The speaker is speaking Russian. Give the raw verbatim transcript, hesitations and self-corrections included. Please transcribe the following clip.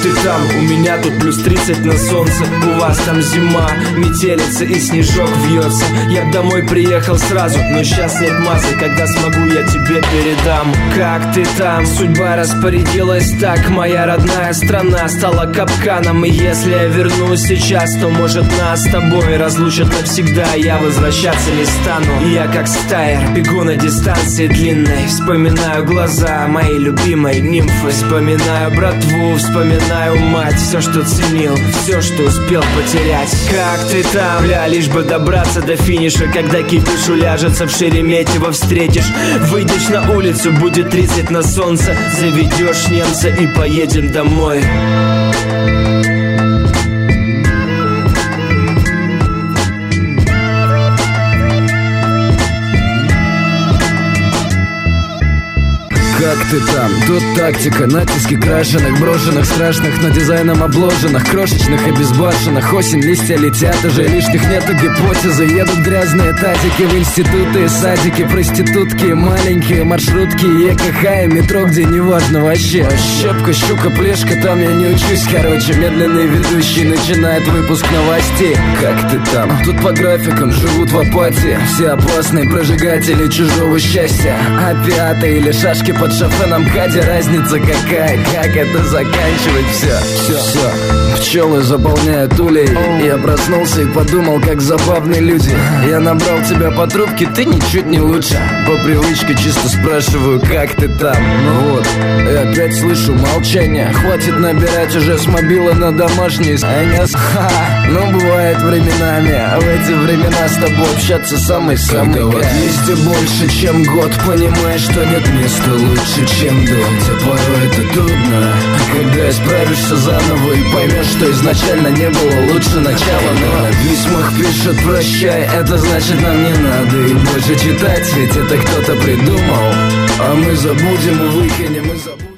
ты там? У меня тут плюс тридцать на солнце, у вас там зима, метелица и снежок вьется. Я б домой приехал сразу, но сейчас нет массы, когда смогу, я тебе передам. Как ты там? Судьба распорядилась так, моя родная страна стала капканом. И если я вернусь сейчас, то может нас с тобой разлучат навсегда. Я возвращаться не стану, и я как стайер бегу на дистанции длинной. Вспоминаю глаза моей любимой нимфы, вспоминаю братву, вспоминаю мать. Все, что ценил, все, что успел потерять. Как ты там? Бля, лишь бы добраться до финиша, когда кипиш уляжется в Шереметьево встретишь. Выйдешь на улицу, будет тридцать на солнце, заведешь немца и поедем домой. Как ты там? Тут тактика, натиски крашеных, брошенных, страшных, но дизайном обложенных, крошечных и безбашенных. Осень, листья летят, уже лишних нету гипотезы. Едут грязные тазики в институты и садики, проститутки, маленькие маршрутки, ЕКХ и метро, где неважно вообще. Щепка, щука, плешка, там я не учусь, короче. Медленный ведущий начинает выпуск новостей. Как ты там? Тут по графикам живут в апатии все опасные прожигатели чужого счастья. Опиаты или шашки под шофеном Кади, разница какая, как это заканчивать все. Все, все. Пчелы заполняют улей. Я проснулся и подумал, как забавны люди. Я набрал тебя по трубке, ты ничуть не лучше. По привычке чисто спрашиваю, как ты там. Ну вот, и опять слышу молчание. Хватит набирать уже с мобила на домашний. А не с... Ха, ну бывает временами. А в эти времена с тобой общаться самый-самый кайф. Вот везде больше, чем год, понимаешь, что нет места лучше, чем до. Хотя порой это трудно, когда исправишься заново и поймешь, что изначально не было лучше начала. Но на письмах пишет прощай, это значит нам не надо и больше читать, ведь это кто-то придумал. А мы забудем и выкинем, и забудем.